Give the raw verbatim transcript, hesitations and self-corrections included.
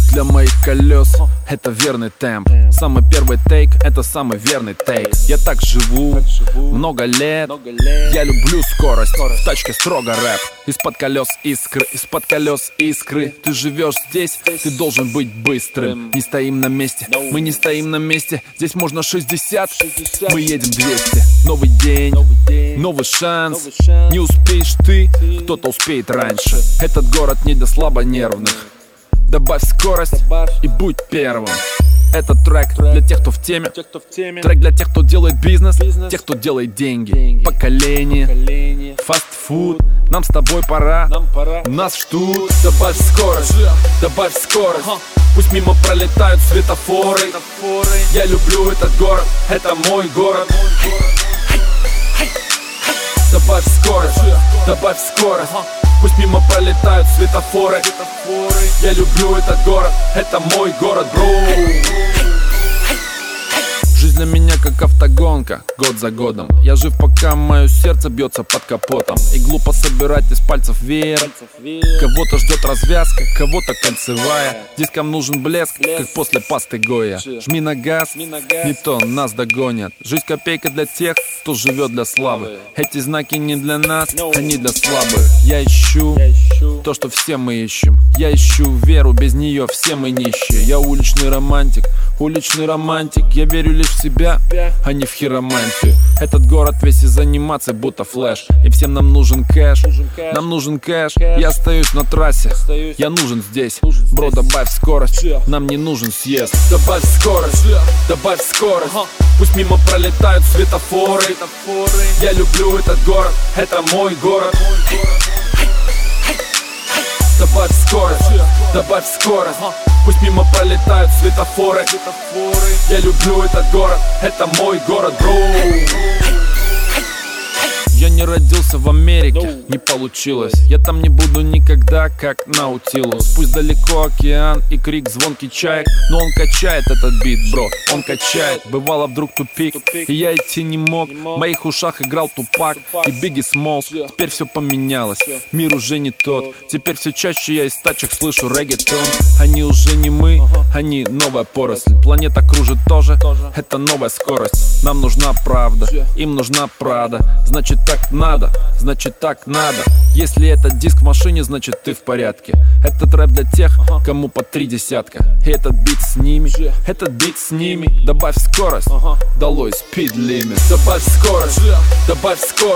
для моих колес это верный темп. Самый первый тейк, это самый верный тейк. Я так живу много лет. Я люблю скорость, в тачке строго рэп. Из-под колес искры, из-под колес искры. Ты живешь здесь, ты должен быть быстрым. Не стоим на месте, мы не стоим на месте. Здесь можно шестьдесят, мы едем двести. Новый день, новый шанс. Не успеешь ты, кто-то успеет раньше. Этот город не для слабонервных. Добавь скорость и будь первым. Этот трек для тех, кто в теме. Трек для тех, кто делает бизнес, тех, кто делает деньги. Поколение, фастфуд. Нам с тобой пора, нас ждут. Добавь скорость, добавь скорость. Пусть мимо пролетают светофоры. Я люблю этот город, это мой город. Добавь скорость, добавь скорость. Пусть мимо пролетают светофоры. Я люблю этот город, это мой город, бро. Жизнь для меня как автогонка, год за годом. Я жив, пока мое сердце бьется под капотом. И глупо собирать из пальцев веер. Кого-то ждет развязка, кого-то кольцевая. Дискам нужен блеск, как после пасты Гоя. Жми на газ, не то нас догонят. Жизнь копейка для тех, кто живет для славы. Эти знаки не для нас, они для слабых. Я ищу то, что все мы ищем. Я ищу веру, без нее все мы нищие. Я уличный романтик, уличный романтик. Я верю лишь в себя, а не в хиромантию. Этот город весь из анимации, будто флэш. И всем нам нужен кэш, нам нужен кэш. Я остаюсь на трассе, я нужен здесь. Бро, добавь скорость, нам не нужен съезд. Добавь скорость, добавь скорость. Пусть мимо пролетают светофоры. Я люблю этот город, это мой город. Добавь скорость, добавь скорость. Пусть мимо пролетают светофоры. Я люблю этот город, это мой город, бро. Я не родился в Америке, не получилось. Я там не буду никогда, как Наутилус. Пусть далеко океан и крик звонкий чаек, но он качает этот бит, бро, он качает. Бывало вдруг тупик, и я идти не мог. В моих ушах играл Тупак и Бигги Смолс. Теперь все поменялось, мир уже не тот. Теперь все чаще я из тачек слышу реггетон. Они уже не мы, они новая поросль. Планета кружит тоже, это новая скорость. Нам нужна правда, им нужна Прада. Значит так надо, значит так надо. Если этот диск в машине, значит ты в порядке. Этот рэп для тех, кому по три десятка. И этот бит с ними, этот бит с ними. Добавь скорость, долой speed limit. Добавь скорость, добавь скорость.